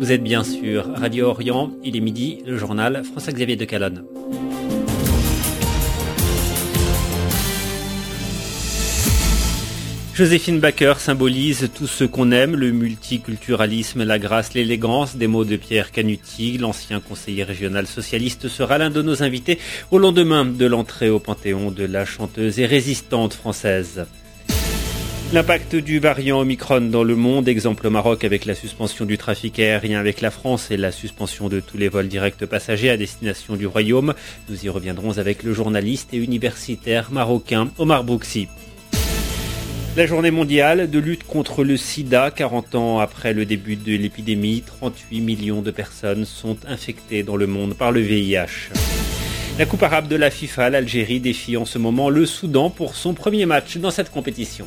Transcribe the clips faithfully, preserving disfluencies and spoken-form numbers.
Vous êtes bien sûr Radio Orient, il est midi, le journal François-Xavier de Calonne. Joséphine Baker symbolise tout ce qu'on aime, le multiculturalisme, la grâce, l'élégance, des mots de Pierre Canuti. L'ancien conseiller régional socialiste sera l'un de nos invités au lendemain de l'entrée au Panthéon de la chanteuse et résistante française. L'impact du variant Omicron dans le monde, exemple au Maroc avec la suspension du trafic aérien avec la France et la suspension de tous les vols directs passagers à destination du Royaume. Nous y reviendrons avec le journaliste et universitaire marocain Omar Brouksi. La journée mondiale de lutte contre le sida, quarante ans après le début de l'épidémie, trente-huit millions de personnes sont infectées dans le monde par le V I H. La Coupe arabe de la FIFA, l'Algérie défie en ce moment le Soudan pour son premier match dans cette compétition.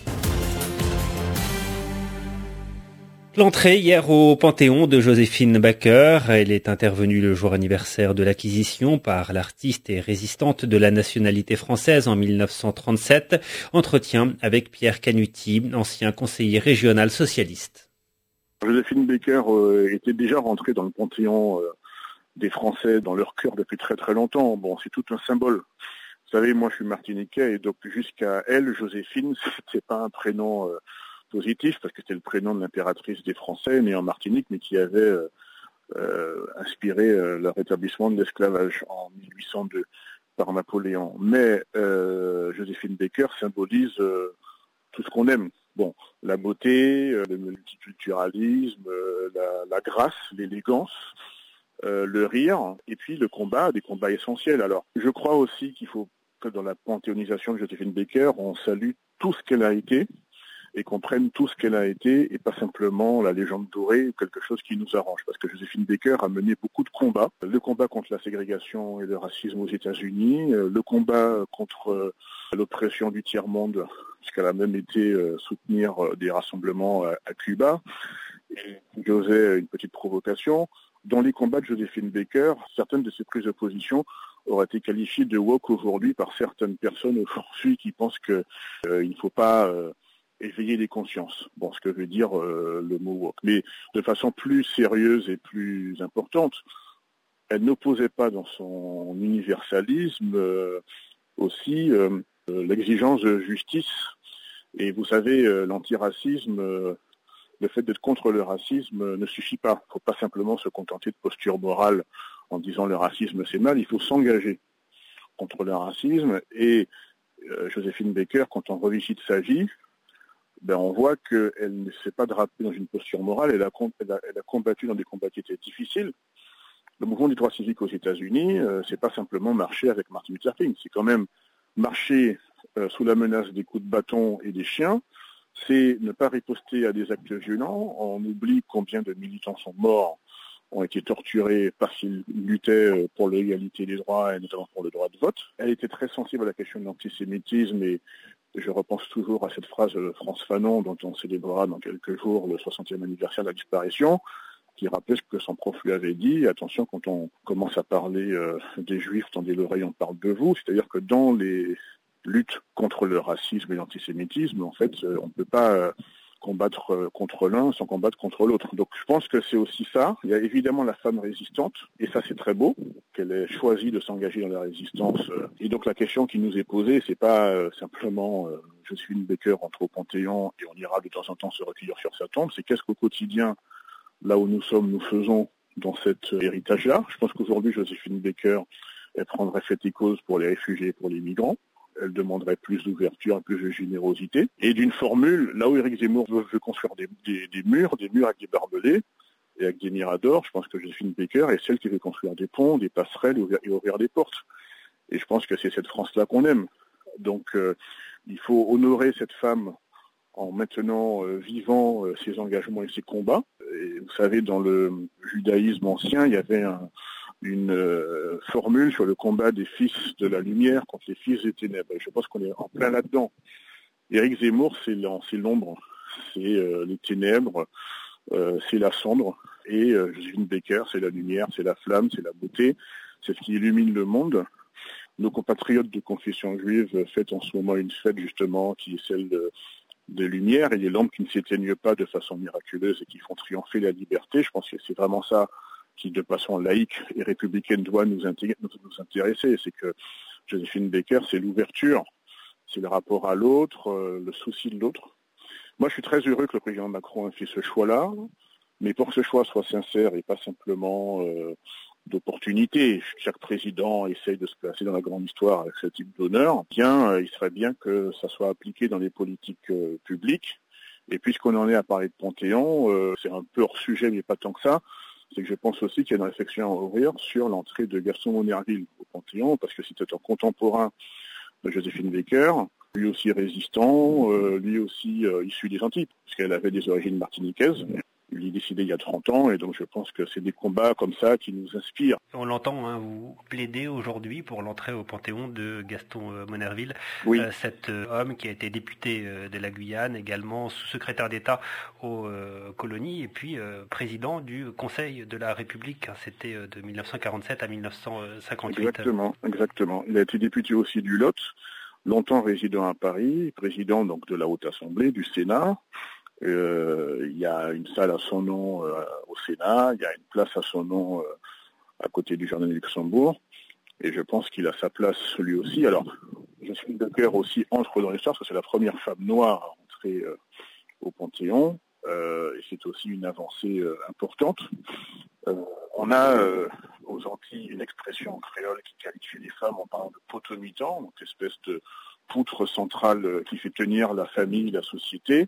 L'entrée hier au Panthéon de Joséphine Baker, elle est intervenue le jour anniversaire de l'acquisition par l'artiste et résistante de la nationalité française en mille neuf cent trente-sept. Entretien avec Pierre Canuti, ancien conseiller régional socialiste. Joséphine Baker euh, était déjà rentrée dans le Panthéon euh, des Français, dans leur cœur depuis très très longtemps. Bon, c'est tout un symbole. Vous savez, moi je suis martiniquais et donc jusqu'à elle, Joséphine, c'était pas un prénom euh, positif, parce que c'était le prénom de l'impératrice des Français, née en Martinique, mais qui avait euh, euh, inspiré euh, le rétablissement de l'esclavage en mille huit cent deux par Napoléon. Mais euh, Joséphine Baker symbolise euh, tout ce qu'on aime. Bon, la beauté, euh, le multiculturalisme, euh, la, la grâce, l'élégance, euh, le rire, et puis le combat, des combats essentiels. Alors, je crois aussi qu'il faut que dans la panthéonisation de Joséphine Baker, on salue tout ce qu'elle a été, et qu'on prenne tout ce qu'elle a été et pas simplement la légende dorée ou quelque chose qui nous arrange. Parce que Joséphine Baker a mené beaucoup de combats. Le combat contre la ségrégation et le racisme aux États-Unis, le combat contre l'oppression du tiers-monde, puisqu'elle a même été soutenir des rassemblements à Cuba. Et j'osais une petite provocation. Dans les combats de Joséphine Baker, certaines de ses prises de position auraient été qualifiées de woke aujourd'hui par certaines personnes aujourd'hui qui pensent qu'il euh, ne faut pas... Euh, éveiller les consciences. Bon, ce que veut dire euh, le mot woke. Mais de façon plus sérieuse et plus importante, elle n'opposait pas dans son universalisme euh, aussi euh, l'exigence de justice. Et vous savez, euh, l'antiracisme, euh, le fait d'être contre le racisme euh, ne suffit pas. Il ne faut pas simplement se contenter de postures morales en disant le racisme c'est mal, il faut s'engager contre le racisme. Et euh, Joséphine Baker, quand on revisite sa vie, ben on voit qu'elle ne s'est pas drapée dans une posture morale, elle a, elle, a, elle a combattu dans des combats qui étaient difficiles. Le mouvement des droits civiques aux États-Unis, euh, c'est pas simplement marcher avec Martin Luther King, c'est quand même marcher euh, sous la menace des coups de bâton et des chiens, c'est ne pas riposter à des actes violents. On oublie combien de militants sont morts, ont été torturés parce qu'ils luttaient pour l'égalité des droits et notamment pour le droit de vote. Elle était très sensible à la question de l'antisémitisme et je repense toujours à cette phrase de France Fanon dont on célébrera dans quelques jours le soixantième anniversaire de la disparition, qui rappelait ce que son prof lui avait dit. Attention, quand on commence à parler euh, des Juifs, tendez l'oreille, on parle de vous. C'est-à-dire que dans les luttes contre le racisme et l'antisémitisme, en fait, euh, on ne peut pas euh, combattre euh, contre l'un sans combattre contre l'autre. Donc je pense que c'est aussi ça. Il y a évidemment la femme résistante, et ça c'est très beau, qu'elle ait choisi de s'engager dans la résistance. Et donc la question qui nous est posée, c'est pas euh, simplement euh, je suis une Baker, entre au Panthéon et on ira de temps en temps se recueillir sur sa tombe, c'est qu'est-ce qu'au quotidien, là où nous sommes, nous faisons dans cet héritage-là. Je pense qu'aujourd'hui, Joséphine Baker, elle prendrait fait et cause pour les réfugiés et pour les migrants. Elle demanderait plus d'ouverture, plus de générosité. Et d'une formule, là où Éric Zemmour veut, veut construire des, des, des murs, des murs avec des barbelés et avec des miradors, je pense que Joséphine Baker est celle qui veut construire des ponts, des passerelles et ouvrir, et ouvrir des portes. Et je pense que c'est cette France-là qu'on aime. Donc euh, il faut honorer cette femme en maintenant euh, vivant euh, ses engagements et ses combats. Et vous savez, dans le judaïsme ancien, il y avait un, une euh, formule sur le combat des fils de la lumière contre les fils des ténèbres. Et je pense qu'on est en plein là-dedans. Éric Zemmour, c'est l'ombre, c'est euh, les ténèbres, euh, c'est la cendre. Et euh, Joséphine Baker, c'est la lumière, c'est la flamme, c'est la beauté, c'est ce qui illumine le monde. Nos compatriotes de confession juive fêtent en ce moment une fête justement qui est celle de des lumières et des lampes qui ne s'éteignent pas de façon miraculeuse et qui font triompher la liberté. Je pense que c'est vraiment ça qui, de façon laïque et républicaine, doit nous intéresser. C'est que Joséphine Baker, c'est l'ouverture, c'est le rapport à l'autre, euh, le souci de l'autre. Moi, je suis très heureux que le président Macron ait fait ce choix-là, mais pour que ce choix soit sincère et pas simplement euh, d'opportunité, chaque président essaye de se placer dans la grande histoire avec ce type d'honneur, bien, euh, il serait bien que ça soit appliqué dans les politiques euh, publiques. Et puisqu'on en est à parler de Panthéon, euh, c'est un peu hors sujet, mais pas tant que ça, c'est que je pense aussi qu'il y a une réflexion à ouvrir sur l'entrée de Gaston Monnerville au Panthéon, parce que c'était un contemporain de Joséphine Baker, lui aussi résistant, euh, lui aussi euh, issu des Antilles, parce qu'elle avait des origines martiniquaises. Il est décidé il y a trente ans, et donc je pense que c'est des combats comme ça qui nous inspirent. On l'entend, hein, vous plaidez aujourd'hui pour l'entrée au Panthéon de Gaston euh, Monnerville, oui. euh, cet euh, homme qui a été député euh, de la Guyane, également sous-secrétaire d'État aux euh, colonies, et puis euh, président du Conseil de la République. Hein, c'était euh, de mille neuf cent quarante-sept à mille neuf cent cinquante-huit. Exactement, exactement. Il a été député aussi du Lot, longtemps résident à Paris, président donc de la Haute Assemblée, du Sénat. Euh, il y a une salle à son nom euh, au Sénat, il y a une place à son nom euh, à côté du Jardin de Luxembourg, et je pense qu'il a sa place lui aussi. Alors, Joséphine Baker aussi entre dans l'histoire, parce que c'est la première femme noire à entrer euh, au Panthéon, euh, et c'est aussi une avancée euh, importante. Euh, on a euh, aux Antilles une expression créole qui qualifie les femmes en parlant de potomitan, donc espèce de poutre centrale euh, qui fait tenir la famille, la société.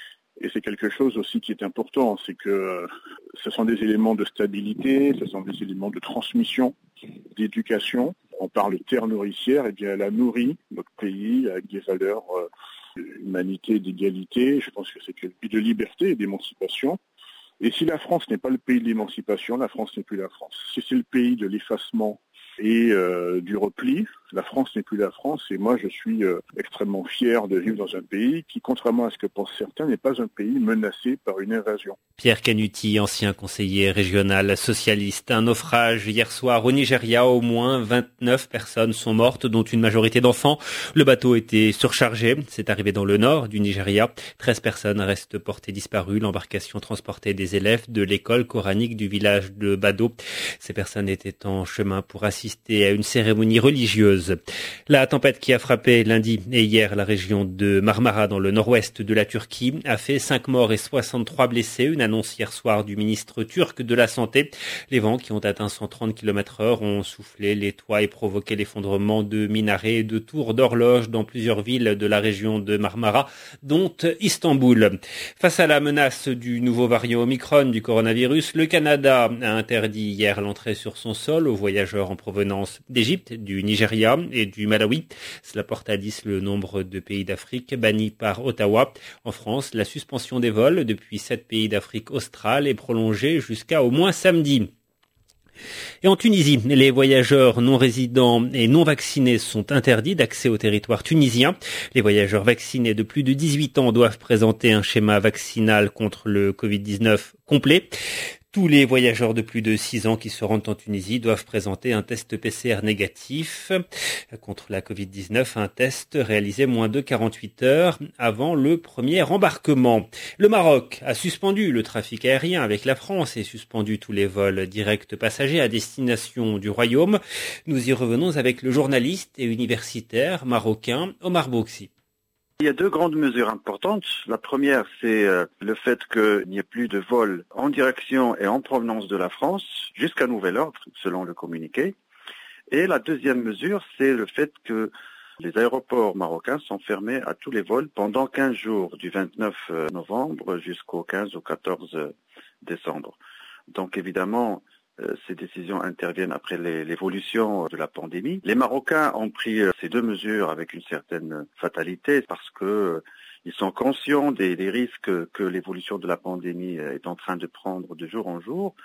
Et c'est quelque chose aussi qui est important, c'est que ce sont des éléments de stabilité, ce sont des éléments de transmission, d'éducation. On parle de terre nourricière, et bien elle a nourri notre pays avec des valeurs d'humanité, d'égalité. Je pense que c'est un pays de liberté et d'émancipation. Et si la France n'est pas le pays de l'émancipation, la France n'est plus la France. Si c'est le pays de l'effacement et euh, du repli, la France n'est plus la France, et moi je suis euh, extrêmement fier de vivre dans un pays qui, contrairement à ce que pensent certains, n'est pas un pays menacé par une invasion. Pierre Canuti, ancien conseiller régional socialiste. Un naufrage hier soir au Nigeria, au moins vingt-neuf personnes sont mortes, dont une majorité d'enfants. Le bateau était surchargé, c'est arrivé dans le nord du Nigeria. treize personnes restent portées disparues. L'embarcation transportait des élèves de l'école coranique du village de Bado. Ces personnes étaient en chemin pour assister à une cérémonie religieuse. La tempête qui a frappé lundi et hier la région de Marmara dans le nord-ouest de la Turquie a fait cinq morts et soixante-trois blessés. Une annonce hier soir du ministre turc de la Santé. Les vents qui ont atteint cent trente kilomètres heure ont soufflé les toits et provoqué l'effondrement de minarets et de tours d'horloge dans plusieurs villes de la région de Marmara, dont Istanbul. Face à la menace du nouveau variant Omicron du coronavirus, le Canada a interdit hier l'entrée sur son sol aux voyageurs en provenance d'Égypte, du Nigeria et du Malawi. Cela porte à dix le nombre de pays d'Afrique bannis par Ottawa. En France, la suspension des vols depuis sept pays d'Afrique australe est prolongée jusqu'à au moins samedi. Et en Tunisie, les voyageurs non résidents et non vaccinés sont interdits d'accès au territoire tunisien. Les voyageurs vaccinés de plus de dix-huit ans doivent présenter un schéma vaccinal contre le covid dix-neuf complet. Tous les voyageurs de plus de six ans qui se rendent en Tunisie doivent présenter un test P C R négatif contre la covid dix-neuf, un test réalisé moins de quarante-huit heures avant le premier embarquement. Le Maroc a suspendu le trafic aérien avec la France et suspendu tous les vols directs passagers à destination du Royaume. Nous y revenons avec le journaliste et universitaire marocain Omar Bouxi. Il y a deux grandes mesures importantes. La première, c'est le fait qu'il n'y ait plus de vols en direction et en provenance de la France jusqu'à nouvel ordre, selon le communiqué. Et la deuxième mesure, c'est le fait que les aéroports marocains sont fermés à tous les vols pendant quinze jours, du vingt-neuf novembre jusqu'au quinze ou quatorze décembre. Donc évidemment, ces décisions interviennent après l'évolution de la pandémie. Les Marocains ont pris ces deux mesures avec une certaine fatalité parce que ils sont conscients des, des risques que l'évolution de la pandémie est en train de prendre de jour en jour.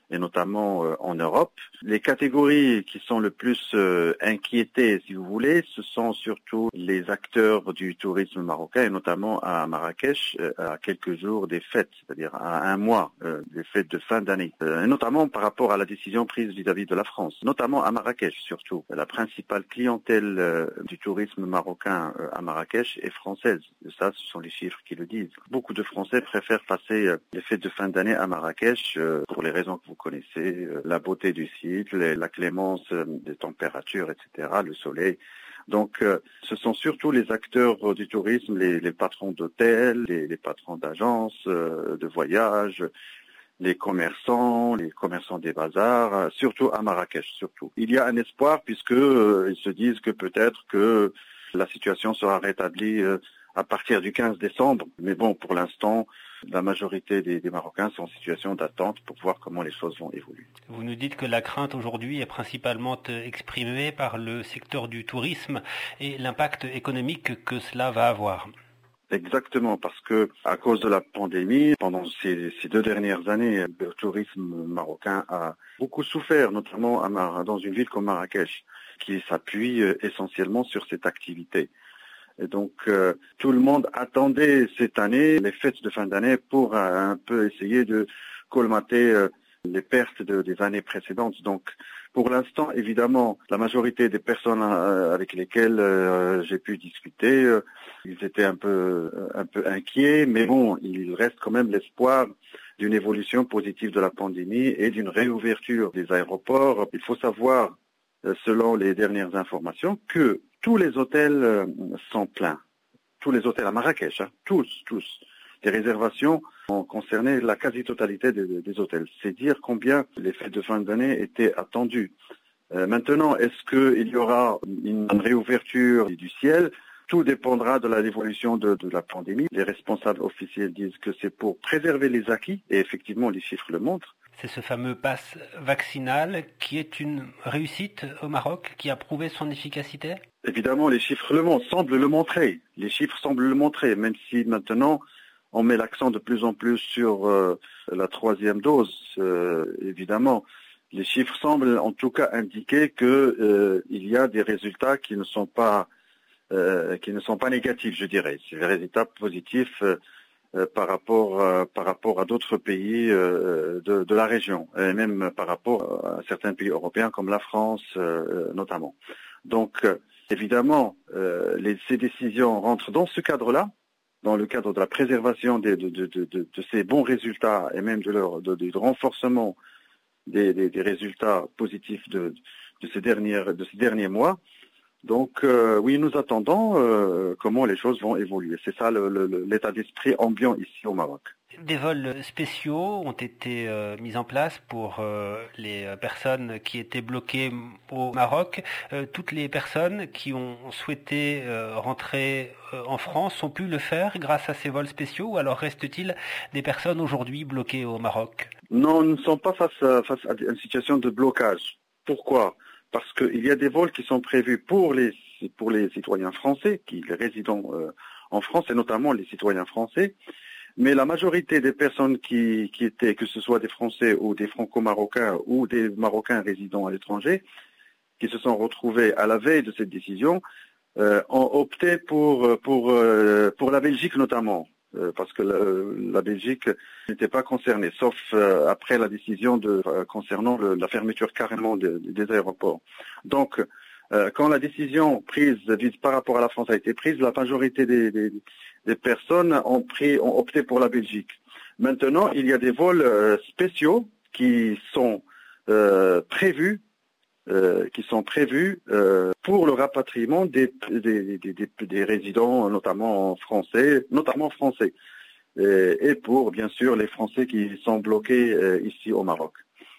et notamment euh, en Europe. Les catégories qui sont le plus euh, inquiétées, si vous voulez, ce sont surtout les acteurs du tourisme marocain, et notamment à Marrakech, euh, à quelques jours des fêtes, c'est-à-dire à un mois euh, des fêtes de fin d'année, euh, et notamment par rapport à la décision prise vis-à-vis de la France, notamment à Marrakech surtout. La principale clientèle euh, du tourisme marocain euh, à Marrakech est française. Et ça, ce sont les chiffres qui le disent. Beaucoup de Français préfèrent passer euh, les fêtes de fin d'année à Marrakech euh, pour les raisons que vous connaissez, euh, la beauté du site, les, la clémence euh, des températures, et cetera, le soleil. Donc, euh, ce sont surtout les acteurs du tourisme, les, les patrons d'hôtels, les, les patrons d'agences euh, de voyage, les commerçants, les commerçants des bazars, euh, surtout à Marrakech, surtout. Il y a un espoir puisque euh, ils se disent que peut-être que la situation sera rétablie euh, à partir du quinze décembre. Mais bon, pour l'instant, la majorité des, des Marocains sont en situation d'attente pour voir comment les choses vont évoluer. Vous nous dites que la crainte aujourd'hui est principalement exprimée par le secteur du tourisme et l'impact économique que cela va avoir. Exactement, parce que à cause de la pandémie, pendant ces, ces deux dernières années, le tourisme marocain a beaucoup souffert, notamment à Mar- dans une ville comme Marrakech, qui s'appuie essentiellement sur cette activité. Et donc, euh, tout le monde attendait cette année, les fêtes de fin d'année, pour euh, un peu essayer de colmater euh, les pertes de, des années précédentes. Donc, pour l'instant, évidemment, la majorité des personnes euh, avec lesquelles euh, j'ai pu discuter, euh, ils étaient un peu, un peu inquiets, mais bon, il reste quand même l'espoir d'une évolution positive de la pandémie et d'une réouverture des aéroports. Il faut savoir, euh, selon les dernières informations, que tous les hôtels euh, sont pleins. Tous les hôtels à Marrakech, hein, tous, tous. Les réservations ont concerné la quasi-totalité des, des hôtels. C'est dire combien les fêtes de fin d'année étaient attendues. Euh, maintenant, est-ce qu'il y aura une réouverture du ciel ? Tout dépendra de l'évolution de, de la pandémie. Les responsables officiels disent que c'est pour préserver les acquis, et effectivement, les chiffres le montrent. C'est ce fameux pass vaccinal qui est une réussite au Maroc, qui a prouvé son efficacité ? Évidemment, les chiffres le montrent, semblent le montrer. Les chiffres semblent le montrer, même si maintenant, on met l'accent de plus en plus sur euh, la troisième dose. Euh, évidemment, les chiffres semblent en tout cas indiquer que euh, il y a des résultats qui ne sont pas euh, qui ne sont pas négatifs, je dirais. C'est des résultats positifs euh, euh, par rapport euh, par rapport à d'autres pays euh, de, de la région, et même par rapport à certains pays européens comme la France euh, notamment. Donc euh, évidemment, euh, les, ces décisions rentrent dans ce cadre-là, dans le cadre de la préservation des, de, de, de, de, de ces bons résultats et même de leur de, de renforcement des, des, des résultats positifs de, de ces dernières de ces derniers mois. Donc euh, oui, nous attendons euh, comment les choses vont évoluer. C'est ça le, le, l'état d'esprit ambiant ici au Maroc. Des vols spéciaux ont été euh, mis en place pour euh, les personnes qui étaient bloquées au Maroc. Euh, toutes les personnes qui ont souhaité euh, rentrer euh, en France ont pu le faire grâce à ces vols spéciaux, ou alors reste-t-il des personnes aujourd'hui bloquées au Maroc ? Non, nous ne sommes pas face à, face à une situation de blocage. Pourquoi ? Parce qu'il y a des vols qui sont prévus pour les pour les citoyens français, qui les résidents euh, en France, et notamment les citoyens français. Mais la majorité des personnes qui, qui étaient, que ce soit des Français ou des Franco-Marocains ou des Marocains résidant à l'étranger, qui se sont retrouvés à la veille de cette décision, euh, ont opté pour pour euh, pour la Belgique notamment, euh, parce que la, la Belgique n'était pas concernée, sauf euh, après la décision de euh, concernant le, la fermeture carrément de, des aéroports. Donc, euh, quand la décision prise par rapport à la France a été prise, la majorité des, des des personnes ont pris, ont opté pour la Belgique. Maintenant, il y a des vols euh, spéciaux qui sont euh, prévus, euh, qui sont prévus euh, pour le rapatriement des, des, des, des, des résidents, notamment français, notamment français, et, et pour bien sûr les Français qui sont bloqués euh, ici au Maroc.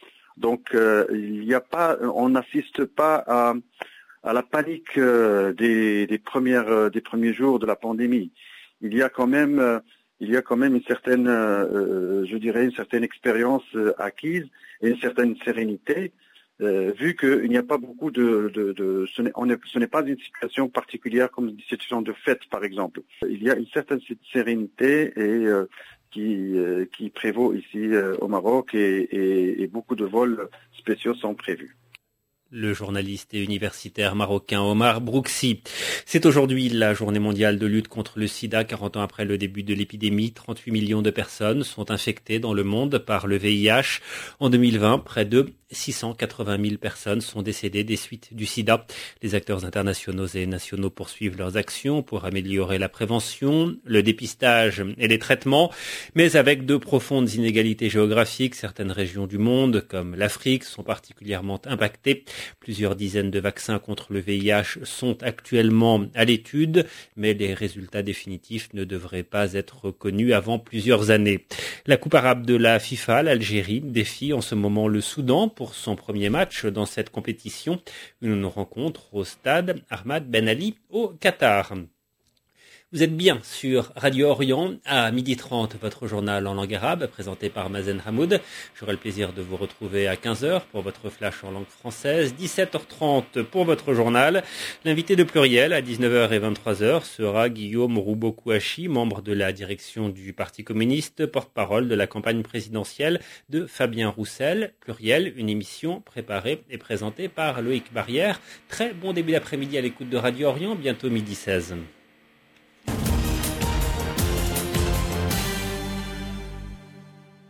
Donc, euh, il n'y a pas, on n'assiste pas à, à la panique euh, des, des premières, euh, des premiers jours de la pandémie. Il y a quand même, euh, il y a quand même une certaine, euh, je dirais, une certaine expérience euh, acquise et une certaine sérénité, euh, vu qu'il n'y a pas beaucoup de, de, de ce n'est, on est, ce n'est pas une situation particulière comme une situation de fête, par exemple. Il y a une certaine sérénité et euh, qui, euh, qui prévaut ici euh, au Maroc et, et, et beaucoup de vols spéciaux sont prévus. Le journaliste et universitaire marocain Omar Brouksi. C'est aujourd'hui la journée mondiale de lutte contre le sida. quarante ans après le début de l'épidémie, trente-huit millions de personnes sont infectées dans le monde par le V I H. En deux mille vingt, près de six cent quatre-vingt mille personnes sont décédées des suites du sida. Les acteurs internationaux et nationaux poursuivent leurs actions pour améliorer la prévention, le dépistage et les traitements, mais avec de profondes inégalités géographiques. Certaines régions du monde, comme l'Afrique, sont particulièrement impactées. Plusieurs dizaines de vaccins contre le V I H sont actuellement à l'étude, mais les résultats définitifs ne devraient pas être connus avant plusieurs années. La Coupe arabe de la FIFA, l'Algérie, défie en ce moment le Soudan pour son premier match dans cette compétition. Une rencontre au stade Ahmad Ben Ali au Qatar. Vous êtes bien sur Radio Orient, à midi trente, votre journal en langue arabe, présenté par Mazen Hamoud. J'aurai le plaisir de vous retrouver à quinze heures pour votre flash en langue française, dix-sept heures trente pour votre journal. L'invité de Pluriel à dix-neuf heures et vingt-trois heures sera Guillaume Roubaud-Kouachi, membre de la direction du Parti communiste, porte-parole de la campagne présidentielle de Fabien Roussel. Pluriel, une émission préparée et présentée par Loïc Barrière. Très bon début d'après-midi à l'écoute de Radio Orient, bientôt midi seize.